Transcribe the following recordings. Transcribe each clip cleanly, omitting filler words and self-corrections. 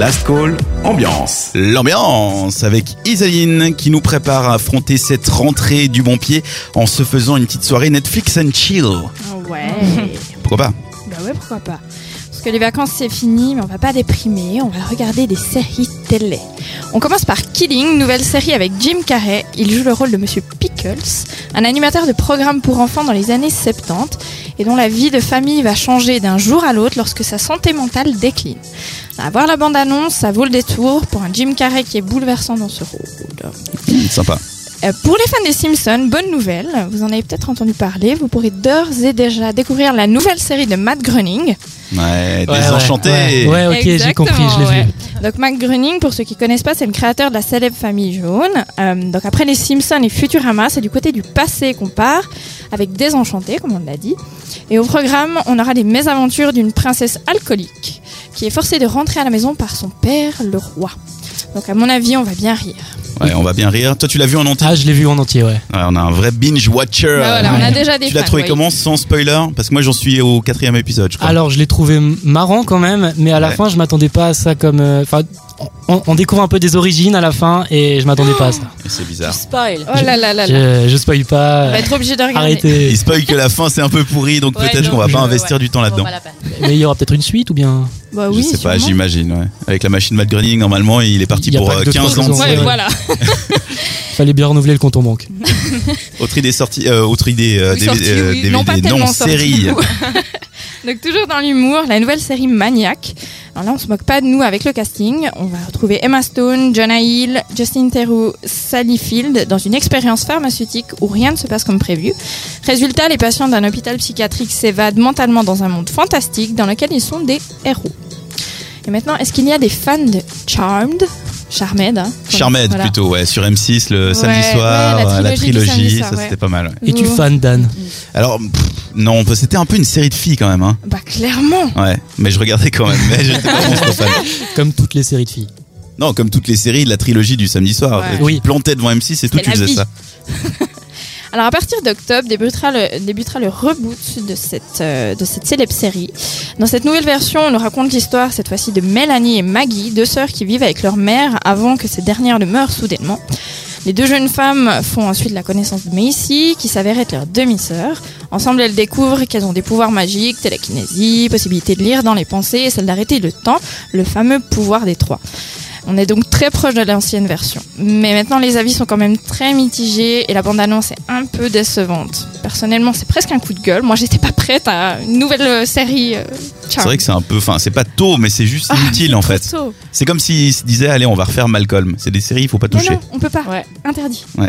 Last Call, ambiance. L'ambiance avec Isaline qui nous prépare à affronter cette rentrée du bon pied en se faisant une petite soirée Netflix and chill. Ouais. Pourquoi pas ? Bah ouais, pourquoi pas. Parce que les vacances c'est fini, mais on va pas déprimer, on va regarder des séries télé. On commence par Killing, nouvelle série avec Jim Carrey. Il joue le rôle de Monsieur Pickles, un animateur de programmes pour enfants dans les années 70 et dont la vie de famille va changer d'un jour à l'autre lorsque sa santé mentale décline. À voir la bande-annonce, ça vaut le détour pour un Jim Carrey qui est bouleversant dans ce rôle. Sympa. Pour les fans des Simpsons, bonne nouvelle, vous en avez peut-être entendu parler, vous pourrez d'ores et déjà découvrir la nouvelle série de Matt Groening. Ouais, Désenchanté. Ouais, ok, Exactement, j'ai compris, je l'ai vu. Donc Matt Groening, pour ceux qui connaissent pas, c'est le créateur de la célèbre famille jaune. Donc après les Simpsons et Futurama, c'est du côté du passé qu'on part, avec Désenchanté, comme on l'a dit. Et au programme, on aura les mésaventures d'une princesse alcoolique qui est forcée de rentrer à la maison par son père, le roi. Donc à mon avis, on va bien rire. Ouais, on va bien rire. Toi, tu l'as vu en entier ? Ah, je l'ai vu en entier, ouais. Ouais, on a un vrai binge watcher. Voilà, on a déjà des Tu l'as fans, trouvé oui. comment, sans spoiler ? Parce que moi, j'en suis au 4e épisode, je crois. Alors, je l'ai trouvé marrant quand même, mais à la fin, je m'attendais pas à ça comme. On découvre un peu des origines à la fin et je m'attendais pas à ça. C'est bizarre. Spoil. Oh là là là là. Je spoil pas. On va être obligé de regarder. Arrêtez. Il spoil que la fin, c'est un peu pourri, donc Ouais, peut-être non, qu'on va pas ouais, investir du temps là-dedans. Pas la peine. Mais il y aura peut-être une suite ou bien. Bah Je oui, sais pas, sûrement. j'imagine, ouais. Avec la machine Matt Groening, normalement, il est parti Il y a pour pas que 15 deux ans de saisons. Ouais, série. voilà. Fallait bien renouveler le compte en banque. Autre idée sortie, autre idée Oui, sortie, oui. DVD, Non, pas tellement série. sortie. Donc toujours dans l'humour, la nouvelle série Maniac. Alors là, on se moque pas de nous avec le casting. On va retrouver Emma Stone, Jonah Hill, Justin Theroux, Sally Field dans une expérience pharmaceutique où rien ne se passe comme prévu. Résultat, les patients d'un hôpital psychiatrique s'évadent mentalement dans un monde fantastique dans lequel ils sont des héros. Et maintenant, est-ce qu'il y a des fans de Charmed ? Charmed, hein. Charmed Voilà. plutôt, ouais, sur M6 le samedi Ouais, soir, ouais, la du trilogie, samedi ça soir, ouais. c'était pas mal. Ouais. Es-tu fan d'Anne ? Alors, non, c'était un peu une série de filles quand même, hein. Bah clairement. Ouais, mais je regardais quand même, mais j'étais pas trop fan. Comme toutes les séries de filles. Non, comme toutes les séries de la trilogie du samedi soir. Ouais. Tu Oui. plantais devant M6 et tout, C'est tu la faisais vie. ça. Alors à partir d'octobre débutera le reboot de cette célèbre série. Dans cette nouvelle version, on nous raconte l'histoire cette fois-ci de Mélanie et Maggie, deux sœurs qui vivent avec leur mère avant que ces dernières ne meurent soudainement. Les deux jeunes femmes font ensuite la connaissance de Macy, qui s'avère être leur demi-sœur. Ensemble, elles découvrent qu'elles ont des pouvoirs magiques, télékinésie, possibilité de lire dans les pensées et celle d'arrêter le temps, le fameux pouvoir des trois. On est donc très proche de l'ancienne version. Mais maintenant, les avis sont quand même très mitigés et la bande-annonce est un peu décevante. Personnellement, c'est presque un coup de gueule. Moi, j'étais pas prête à une nouvelle série. C'est vrai que c'est un peu, enfin, c'est pas tôt, mais c'est juste inutile en fait. Trop. C'est comme s'ils se disaient, allez, on va refaire Malcolm. C'est des séries, il faut pas Mais toucher. non, on peut pas. Ouais. Interdit. Ouais.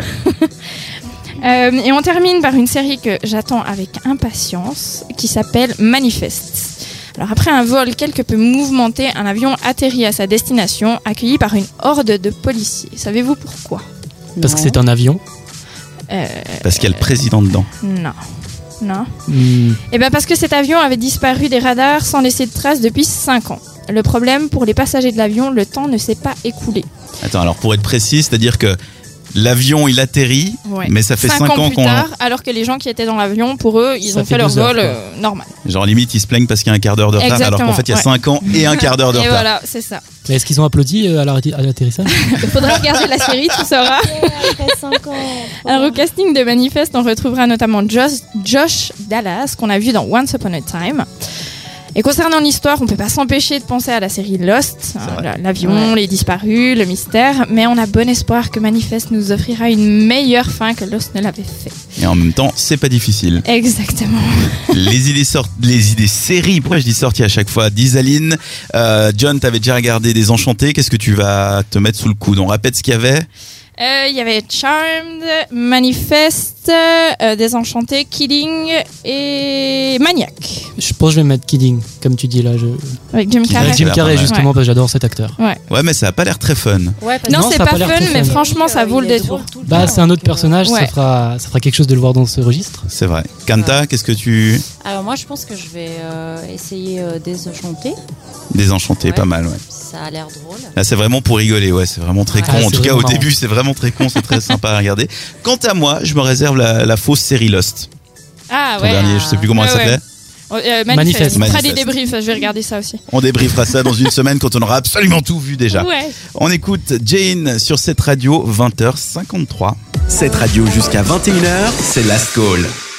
Et on termine par une série que j'attends avec impatience, qui s'appelle Manifest. Alors après un vol quelque peu mouvementé, un avion atterrit à sa destination, accueilli par une horde de policiers. Savez-vous pourquoi ? Parce que c'est un avion. Parce qu'il y a le président dedans. Non. Eh bien parce que cet avion avait disparu des radars sans laisser de traces depuis 5 ans. Le problème, pour les passagers de l'avion, le temps ne s'est pas écoulé. Attends, alors pour être précis, c'est-à-dire que l'avion il atterrit, Ouais. mais ça fait 5 ans plus qu'on. tard, alors que les gens qui étaient dans l'avion, pour eux, ils Ça ont fait fait leur 12 heures, vol quoi. normal. Genre limite ils se plaignent parce qu'il y a un quart d'heure de retard, alors qu'en Exactement, fait il y a ouais. 5 ans et un quart d'heure de Et retard. voilà, c'est ça. Mais est-ce qu'ils ont applaudi à l'atterrissage ? Il faudra regarder la série, tu sauras. Après 5 ans. Alors au casting de Manifest, on retrouvera notamment Josh Dallas, qu'on a vu dans Once Upon a Time. Et concernant l'histoire, on peut pas s'empêcher de penser à la série Lost, l'avion, les disparus, le mystère, mais on a bon espoir que Manifest nous offrira une meilleure fin que Lost ne l'avait fait. Et en même temps, c'est pas difficile. Exactement. les idées séries, pourquoi je dis sorties à chaque fois, d'Isaline. John, t'avais déjà regardé Désenchanté, qu'est-ce que tu vas te mettre sous le coude ? On répète ce qu'il y avait ? Il y avait Charmed, Manifest, Désenchanté, Killing et Maniac. Je pense que je vais mettre Kidding, comme tu dis là. Avec Jim Carrey. Avec Jim l'air Carrey, pas mal. justement, parce que j'adore cet acteur. Ouais, mais ça a pas l'air très fun. Ouais, parce Non, Non, c'est ça a pas pas l'air fun, très mais fun. franchement, ça vaut le détour. Bah, c'est un autre personnage, Ouais. ça fera quelque chose de le voir dans ce registre. C'est vrai. Kanta, qu'est-ce que tu... Alors moi, je pense que je vais essayer Désenchanté. Désenchanté, Ouais. pas mal, ouais. Ça a l'air drôle. Là, c'est vraiment pour rigoler, ouais, c'est vraiment très Ah, con. En c'est tout cas, au vraiment début, c'est vraiment très con, c'est très sympa à regarder. Quant à moi, je me réserve la fausse série Lost. Ah Ton ouais. dernier, je sais plus comment elle Ouais, s'appelait. Manifeste. On fera des Manifeste. débriefs, je vais regarder ça aussi. On débriefera ça dans une semaine quand on aura absolument tout vu déjà. Ouais. On écoute Jane sur cette radio, 20h53. Cette radio jusqu'à 21h, c'est Last Call.